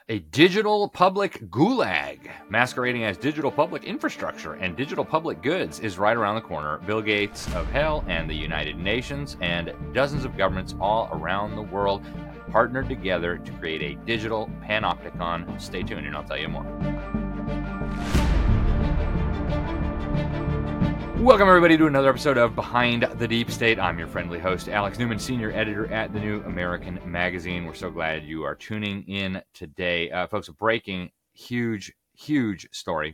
A digital public gulag masquerading as digital public infrastructure and digital public goods is right around the corner. Bill Gates of hell and the United Nations and dozens of governments all around the world have partnered together to create a digital panopticon. Stay tuned and I'll tell you more. Welcome, everybody, to another episode of Behind the Deep State. I'm your friendly host, Alex Newman, senior editor at the New American Magazine. We're so glad you are tuning in today. Folks, a breaking, huge story.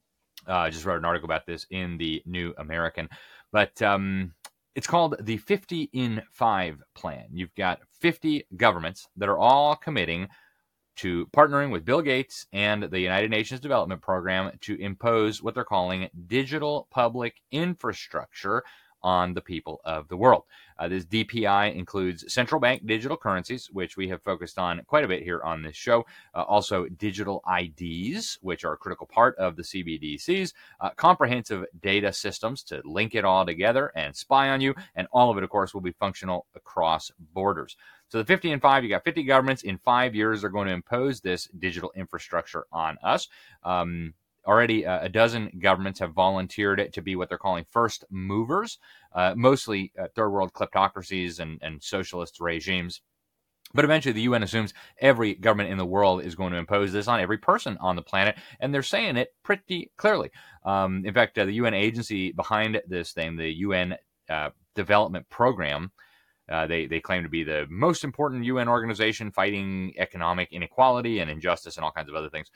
I just wrote an article about this in the New American. But it's called the 50 in 5 plan. You've got 50 governments that are all committing to partnering with Bill Gates and the United Nations Development Program to impose what they're calling digital public infrastructure on the people of the world. This DPI includes central bank digital currencies, which we have focused on quite a bit here on this show. Also, digital IDs, which are a critical part of the CBDCs, comprehensive data systems to link it all together and spy on you, and all of it, of course, will be functional across borders. So the 50 in 5, you got 50 governments in 5 years are going to impose this digital infrastructure on us. Already a dozen governments have volunteered to be what they're calling first movers, mostly third world kleptocracies and socialist regimes. But eventually the UN assumes every government in the world is going to impose this on every person on the planet, and they're saying it pretty clearly. In fact, the UN agency behind this thing, the UN Development Program, they claim to be the most important UN organization fighting economic inequality and injustice and all kinds of other things.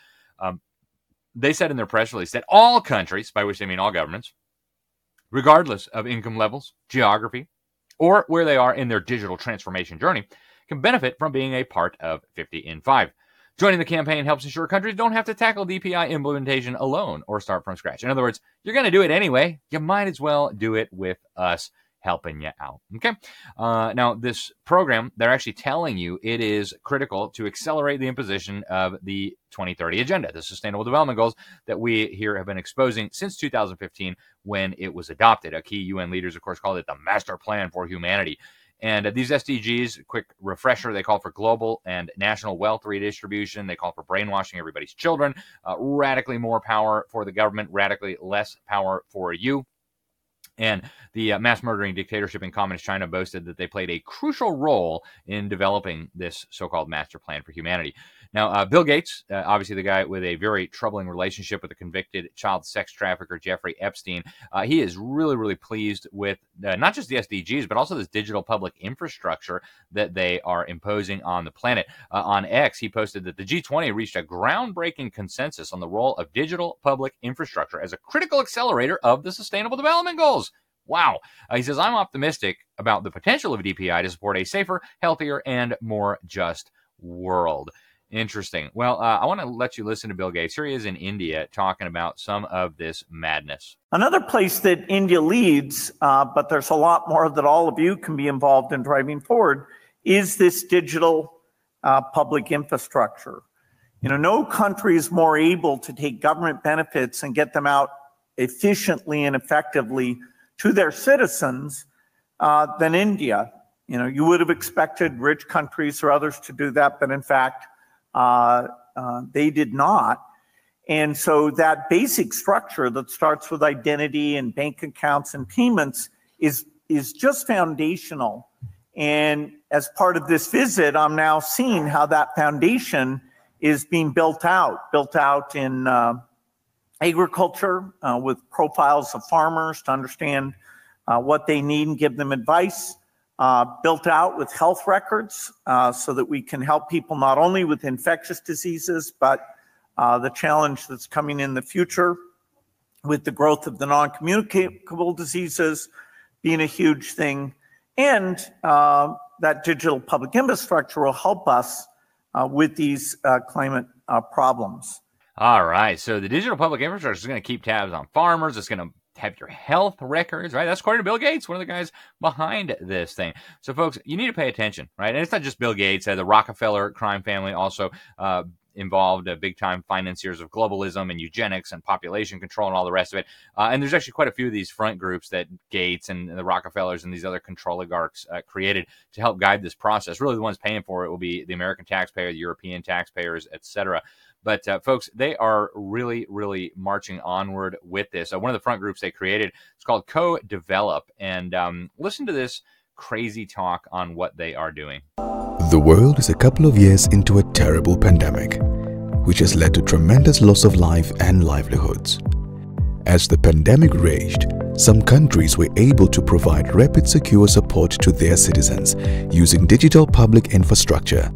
They said in their press release that all countries, by which they mean all governments, regardless of income levels, geography, or where they are in their digital transformation journey, can benefit from being a part of 50 in 5. Joining the campaign helps ensure countries don't have to tackle DPI implementation alone or start from scratch. In other words, you're going to do it anyway. You might as well do it with us helping you out. Okay. Now, this program, they're actually telling you it is critical to accelerate the imposition of the 2030 Agenda, the Sustainable Development Goals that we here have been exposing since 2015 when it was adopted. Key UN leaders, of course, called it the Master Plan for Humanity. And these SDGs, quick refresher, they call for global and national wealth redistribution. They call for brainwashing everybody's children, radically more power for the government, radically less power for you. And the mass-murdering dictatorship in Communist China boasted that they played a crucial role in developing this so-called Master Plan for Humanity. Now, Bill Gates, obviously the guy with a very troubling relationship with the convicted child sex trafficker Jeffrey Epstein, he is really pleased with not just the SDGs, but also this digital public infrastructure that they are imposing on the planet. On X, he posted that the G20 reached a groundbreaking consensus on the role of digital public infrastructure as a critical accelerator of the Sustainable Development Goals. Wow. He says, I'm optimistic about the potential of DPI to support a safer, healthier, and more just world. Interesting. Well, I want to let you listen to Bill Gates. Here he is in India talking about some of this madness. Another place that India leads, but there's a lot more that all of you can be involved in driving forward, is this digital public infrastructure. You know, no country is more able to take government benefits and get them out efficiently and effectively to their citizens than India. You know, you would have expected rich countries or others to do that, but in fact, they did not. And so that basic structure that starts with identity and bank accounts and payments is just foundational. And as part of this visit, I'm now seeing how that foundation is being built out in agriculture with profiles of farmers to understand what they need and give them advice, built out with health records so that we can help people not only with infectious diseases, but the challenge that's coming in the future with the growth of the non-communicable diseases being a huge thing. And that digital public infrastructure will help us with these climate problems. All right. So the digital public infrastructure is going to keep tabs on farmers. It's going to have your health records, right? That's according to Bill Gates, one of the guys behind this thing. So, folks, you need to pay attention, right? And it's not just Bill Gates. The Rockefeller crime family also involved big-time financiers of globalism and eugenics and population control and all the rest of it. And there's actually quite a few of these front groups that Gates and the Rockefellers and these other control oligarchs created to help guide this process. Really, the ones paying for it will be the American taxpayer, the European taxpayers, etc. But folks, they are really, really marching onward with this. One of the front groups they created, it's called Co-Develop. And listen to this crazy talk on what they are doing. The world is a couple of years into a terrible pandemic, which has led to tremendous loss of life and livelihoods. As the pandemic raged, some countries were able to provide rapid, secure support to their citizens using digital public infrastructure.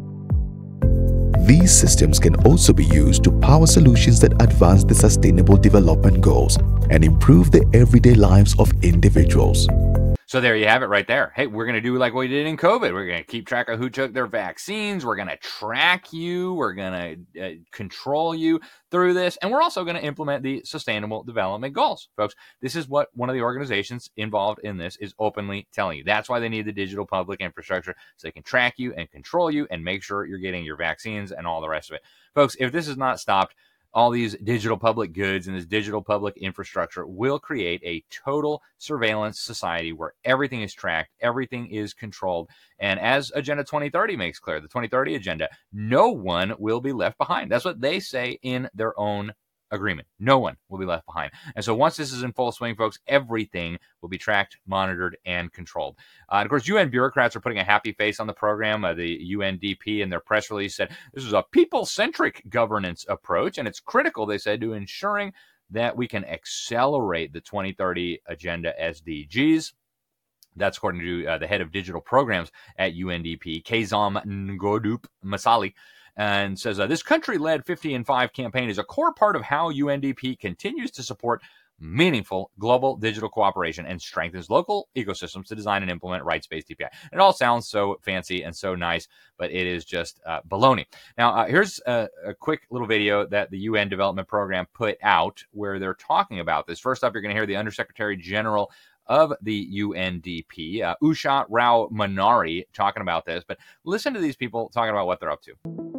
These systems can also be used to power solutions that advance the Sustainable Development Goals and improve the everyday lives of individuals. So there you have it right there. Hey, we're going to do like we did in COVID. We're going to keep track of who took their vaccines. We're going to track you. We're going to control you through this. And we're also going to implement the Sustainable Development Goals. Folks, this is what one of the organizations involved in this is openly telling you. That's why they need the digital public infrastructure, so they can track you and control you and make sure you're getting your vaccines and all the rest of it. Folks, if this is not stopped, all these digital public goods and this digital public infrastructure will create a total surveillance society where everything is tracked, everything is controlled. And as Agenda 2030 makes clear, the 2030 agenda, no one will be left behind. That's what they say in their own agreement. No one will be left behind. And so once this is in full swing, folks, everything will be tracked, monitored, and controlled. And of course, UN bureaucrats are putting a happy face on the program. The UNDP in their press release said this is a people-centric governance approach, and it's critical, they said, to ensuring that we can accelerate the 2030 Agenda SDGs. That's according to the head of digital programs at UNDP, Kazam Ngodup Masali. And says this country-led 50 in 5 campaign is a core part of how UNDP continues to support meaningful global digital cooperation and strengthens local ecosystems to design and implement rights-based DPI. It all sounds so fancy and so nice, but it is just baloney. Now, here's a quick little video that the UN Development Program put out where they're talking about this. First up, you're going to hear the Undersecretary General of the UNDP, Usha Rao Manari, talking about this. But listen to these people talking about what they're up to.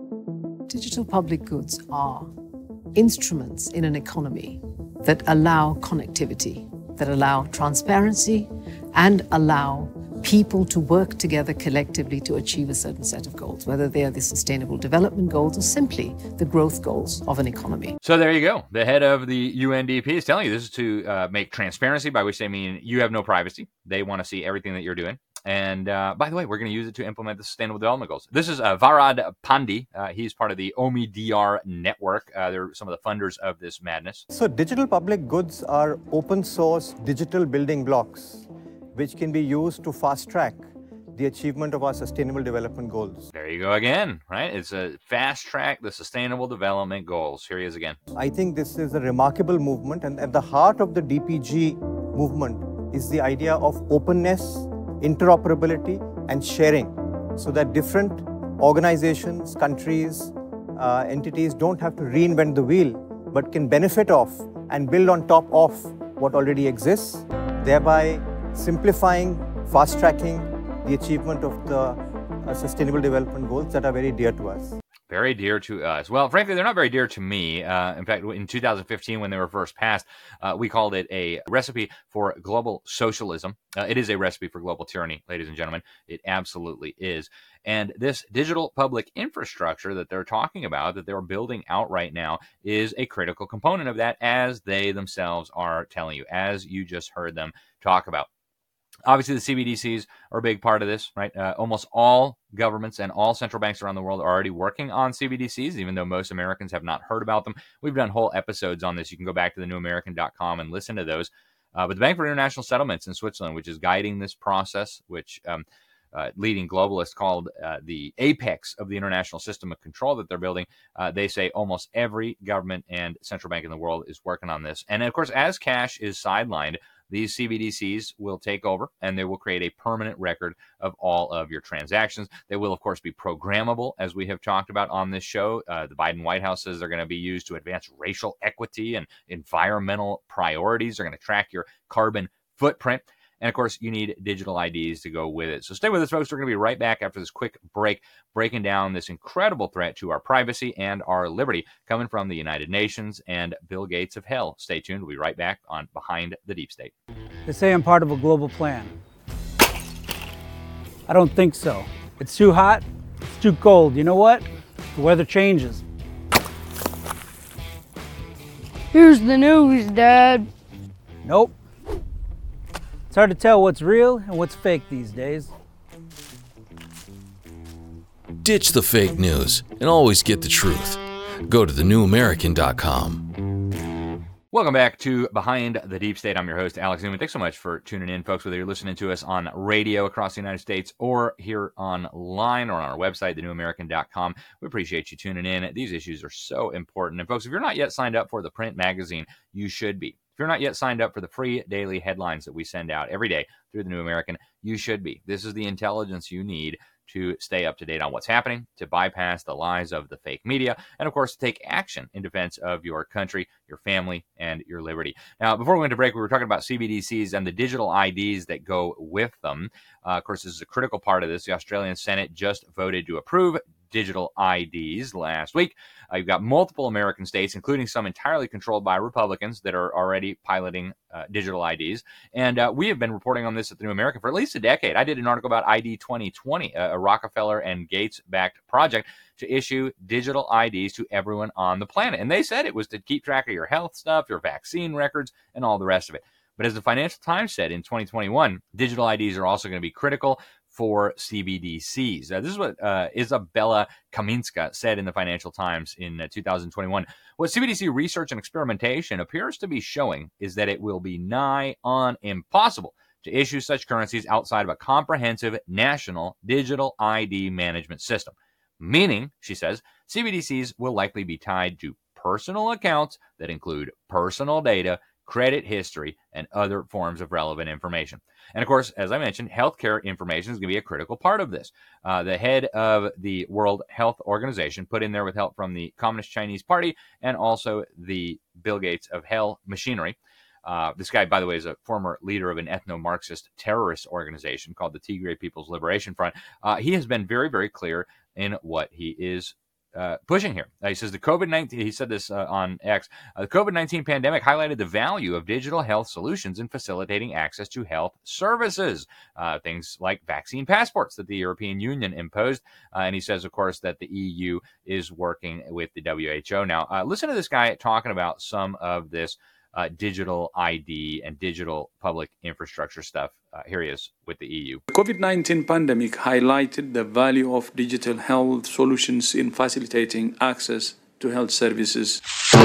Digital public goods are instruments in an economy that allow connectivity, that allow transparency, and allow people to work together collectively to achieve a certain set of goals, whether they are the Sustainable Development Goals or simply the growth goals of an economy. So there you go. The head of the UNDP is telling you this is to make transparency, by which they mean you have no privacy. They want to see everything that you're doing. And by the way, we're going to use it to implement the Sustainable Development Goals. This is Varad Pandi. He's part of the OMIDR network. They're some of the funders of this madness. So digital public goods are open source digital building blocks, which can be used to fast track the achievement of our Sustainable Development Goals. There you go again, right? It's a fast track the Sustainable Development Goals. Here he is again. I think this is a remarkable movement, and at the heart of the DPG movement is the idea of openness, interoperability, and sharing, so that different organizations, countries, entities don't have to reinvent the wheel, but can benefit off and build on top of what already exists, thereby simplifying, fast-tracking the achievement of the Sustainable Development Goals that are very dear to us. Very dear to us. Well, frankly, they're not very dear to me. In fact, in 2015, when they were first passed, we called it a recipe for global socialism. It is a recipe for global tyranny, ladies and gentlemen. It absolutely is. And this digital public infrastructure that they're talking about, that they're building out right now, is a critical component of that, as they themselves are telling you, as you just heard them talk about. Obviously, the CBDCs are a big part of this, right? Almost all governments and all central banks around the world are already working on CBDCs, even though most Americans have not heard about them. We've done whole episodes on this. You can go back to thenewamerican.com and listen to those. But the Bank for International Settlements in Switzerland, which is guiding this process, which leading globalists called the apex of the international system of control that they're building, they say almost every government and central bank in the world is working on this. And of course, as cash is sidelined, these CBDCs will take over, and they will create a permanent record of all of your transactions. They will, of course, be programmable, as we have talked about on this show. The Biden White House says they're going to be used to advance racial equity and environmental priorities. They're going to track your carbon footprint. And of course, you need digital IDs to go with it. So stay with us, folks. We're going to be right back after this quick break, breaking down this incredible threat to our privacy and our liberty coming from the United Nations and Bill Gates of hell. Stay tuned. We'll be right back on Behind the Deep State. They say I'm part of a global plan. I don't think so. It's too hot. It's too cold. You know what? The weather changes. Here's the news, Dad. Nope. It's hard to tell what's real and what's fake these days. Ditch the fake news and always get the truth. Go to thenewamerican.com. Welcome back to Behind the Deep State. I'm your host, Alex Newman. Thanks so much for tuning in, folks, whether you're listening to us on radio across the United States or here online or on our website, thenewamerican.com. We appreciate you tuning in. These issues are so important. And, folks, if you're not yet signed up for the print magazine, you should be. If you're not yet signed up for the free daily headlines that we send out every day through the New American, you should be. This is the intelligence you need to stay up to date on what's happening, to bypass the lies of the fake media, and of course, to take action in defense of your country, your family, and your liberty. Now, before we went to break, we were talking about CBDCs and the digital IDs that go with them. Of course, this is a critical part of this. The Australian Senate just voted to approve digital IDs last week. You've got multiple American states, including some entirely controlled by Republicans, that are already piloting digital IDs. And we have been reporting on this at the New American for at least a decade. I did an article about ID 2020, a Rockefeller and Gates-backed project to issue digital IDs to everyone on the planet. And they said it was to keep track of your health stuff, your vaccine records, and all the rest of it. But as the Financial Times said in 2021, digital IDs are also going to be critical for CBDCs. This is what Isabella Kaminska said in the Financial Times in 2021. What CBDC research and experimentation appears to be showing is that it will be nigh on impossible to issue such currencies outside of a comprehensive national digital ID management system. Meaning, she says, CBDCs will likely be tied to personal accounts that include personal data, credit history, and other forms of relevant information. And of course, as I mentioned, healthcare information is going to be a critical part of this. The head of the World Health Organization, put in there with help from the Communist Chinese Party and also the Bill Gates of hell machinery. This guy, by the way, is a former leader of an ethno-Marxist terrorist organization called the Tigray People's Liberation Front. He has been very, very clear in what he is pushing here. He says the COVID-19, he said this on X, the COVID-19 pandemic highlighted the value of digital health solutions in facilitating access to health services, things like vaccine passports that the European Union imposed. And he says, of course, that the EU is working with the WHO. Now, listen to this guy talking about some of this digital ID and digital public infrastructure stuff. Here he is with the EU. The COVID-19 pandemic highlighted the value of digital health solutions in facilitating access to health services.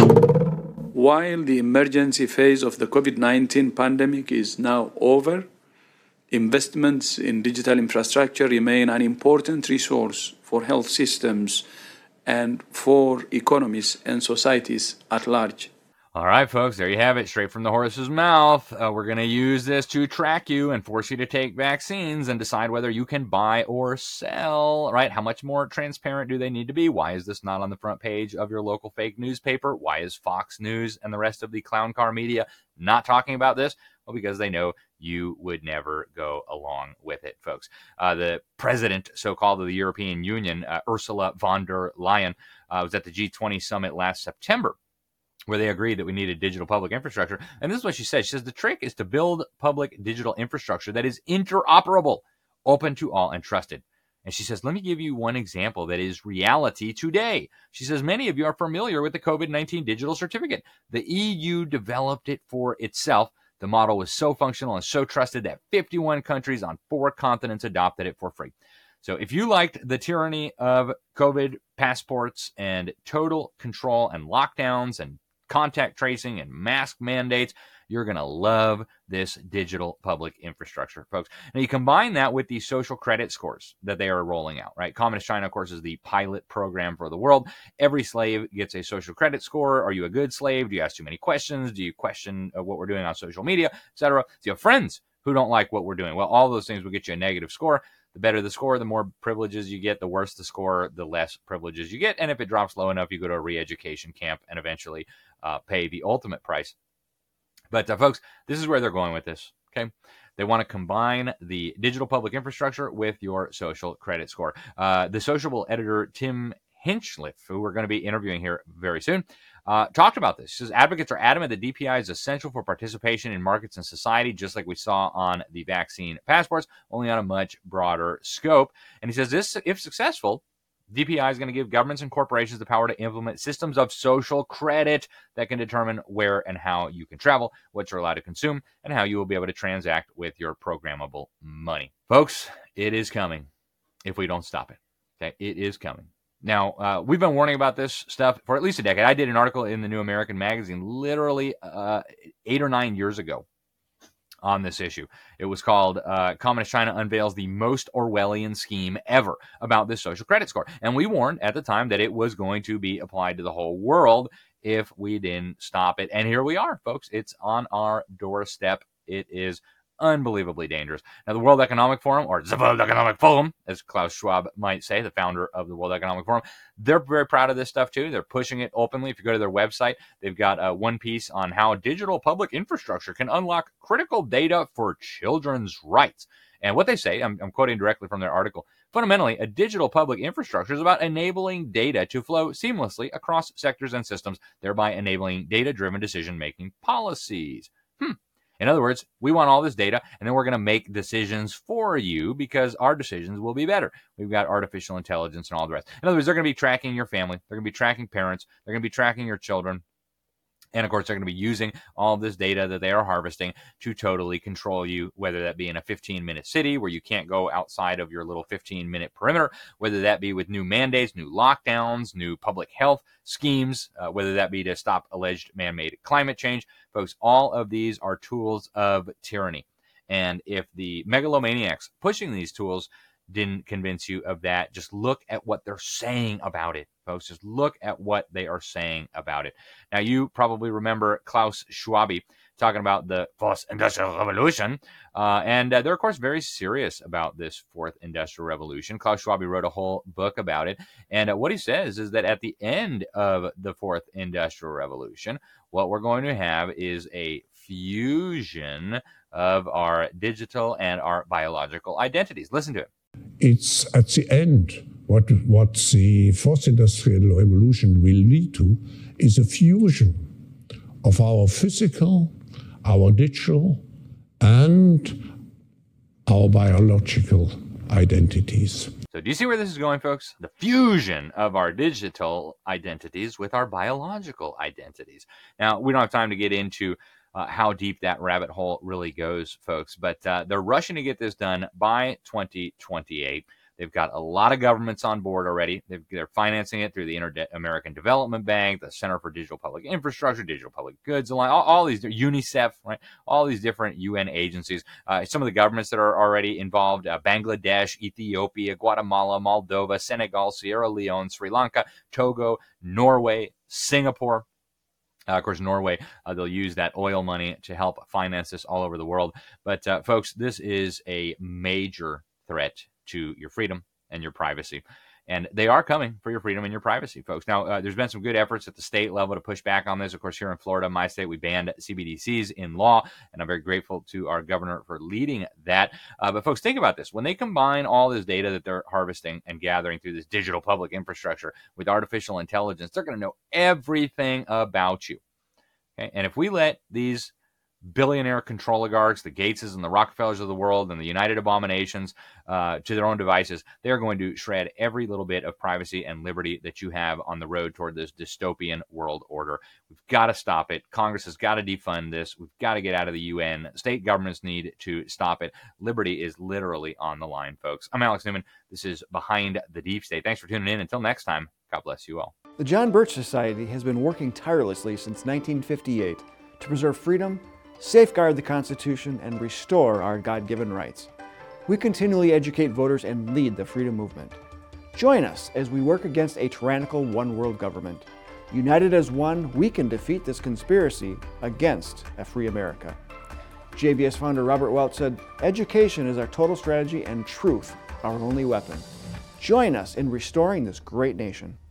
While the emergency phase of the COVID-19 pandemic is now over, investments in digital infrastructure remain an important resource for health systems and for economies and societies at large. All right, folks, there you have it, straight from the horse's mouth. We're going to use this to track you and force you to take vaccines and decide whether you can buy or sell, right? How much more transparent do they need to be? Why is this not on the front page of your local fake newspaper? Why is Fox News and the rest of the clown car media not talking about this? Well, because they know you would never go along with it, folks. The president, so-called, of the European Union, Ursula von der Leyen, was at the G20 summit last September, where they agreed that we needed digital public infrastructure. And this is what she said. She says the trick is to build public digital infrastructure that is interoperable, open to all, and trusted. And she says, let me give you one example that is reality today. She says, many of you are familiar with the COVID-19 digital certificate. The EU developed it for itself. The model was so functional and so trusted that 51 countries on 4 continents adopted it for free. So if you liked the tyranny of COVID passports and total control and lockdowns and contact tracing and mask mandates, you're going to love this digital public infrastructure, folks. Now, you combine that with the social credit scores that they are rolling out, right? Communist China, of course, is the pilot program for the world. Every slave gets a social credit score. Are you a good slave? Do you ask too many questions? Do you question what we're doing on social media, etc.? Do you have friends who don't like what we're doing? Well, all those things will get you a negative score. The better the score, the more privileges you get. The worse the score, the less privileges you get. And if it drops low enough, you go to a re-education camp and eventually pay the ultimate price. But folks, this is where they're going with this. Okay. They want to combine the digital public infrastructure with your social credit score. The Sociable editor, Tim Hinchliffe, who we're going to be interviewing here very soon, talked about this. He says advocates are adamant that DPI is essential for participation in markets and society, just like we saw on the vaccine passports, only on a much broader scope. And he says this, if successful, DPI is going to give governments and corporations the power to implement systems of social credit that can determine where and how you can travel, what you're allowed to consume, and how you will be able to transact with your programmable money. Folks, it is coming if we don't stop it. Okay, it is coming. Now, we've been warning about this stuff for at least a decade. I did an article in the New American Magazine literally 8 or 9 years ago on this issue. It was called Communist China Unveils the Most Orwellian Scheme Ever about this social credit score. And we warned at the time that it was going to be applied to the whole world if we didn't stop it. And here we are, folks. It's on our doorstep. It is unbelievably dangerous. Now, the World Economic Forum, or the World Economic Forum, as Klaus Schwab might say, the founder of the World Economic Forum, they're very proud of this stuff too. They're pushing it openly. If you go to their website, they've got one piece on how digital public infrastructure can unlock critical data for children's rights. And what they say, I'm quoting directly from their article, fundamentally, a digital public infrastructure is about enabling data to flow seamlessly across sectors and systems, thereby enabling data-driven decision-making policies. In other words, we want all this data, and then we're going to make decisions for you because our decisions will be better. We've got artificial intelligence and all the rest. In other words, they're going to be tracking your family. They're going to be tracking parents. They're going to be tracking your children. And, of course, they're going to be using all of this data that they are harvesting to totally control you, whether that be in a 15-minute city where you can't go outside of your little 15-minute perimeter, whether that be with new mandates, new lockdowns, new public health schemes, whether that be to stop alleged man-made climate change. Folks, all of these are tools of tyranny. And if the megalomaniacs pushing these tools didn't convince you of that, just look at what they're saying about it, folks. Just look at what they are saying about it. Now, you probably remember Klaus Schwab talking about the Fourth Industrial Revolution, and they're, of course, very serious about this Fourth Industrial Revolution. Klaus Schwab wrote a whole book about it, and what he says is that at the end of the Fourth Industrial Revolution, what we're going to have is a fusion of our digital and our biological identities. Listen to it. It's at the end, what the Fourth Industrial Revolution will lead to is a fusion of our physical, our digital, and our biological identities. So do you see where this is going, folks? The fusion of our digital identities with our biological identities. Now, we don't have time to get into how deep that rabbit hole really goes, folks. But they're rushing to get this done by 2028. They've got a lot of governments on board already. They're financing it through the Inter-American Development Bank, the Center for Digital Public Infrastructure, Digital Public Goods, all these, UNICEF, right? All these different UN agencies. Some of the governments that are already involved, Bangladesh, Ethiopia, Guatemala, Moldova, Senegal, Sierra Leone, Sri Lanka, Togo, Norway, Singapore. Of course, Norway, they'll use that oil money to help finance this all over the world. But, folks, this is a major threat to your freedom and your privacy. And they are coming for your freedom and your privacy, folks. Now, there's been some good efforts at the state level to push back on this. Of course, here in Florida, my state, we banned CBDCs in law, and I'm very grateful to our governor for leading that. But, folks, think about this. When they combine all this data that they're harvesting and gathering through this digital public infrastructure with artificial intelligence, they're going to know everything about you. Okay? And if we let these billionaire control oligarchs, the Gateses and the Rockefellers of the world and the United Abominations to their own devices, they're going to shred every little bit of privacy and liberty that you have on the road toward this dystopian world order. We've got to stop it. Congress has got to defund this. We've got to get out of the UN. State governments need to stop it. Liberty is literally on the line, folks. I'm Alex Newman. This is Behind the Deep State. Thanks for tuning in. Until next time, God bless you all. The John Birch Society has been working tirelessly since 1958 to preserve freedom, safeguard the Constitution, and restore our God-given rights. We continually educate voters and lead the freedom movement. Join us as we work against a tyrannical one-world government. United as one, we can defeat this conspiracy against a free America. JBS founder Robert Welch said, "Education is our total strategy and truth our only weapon." Join us in restoring this great nation.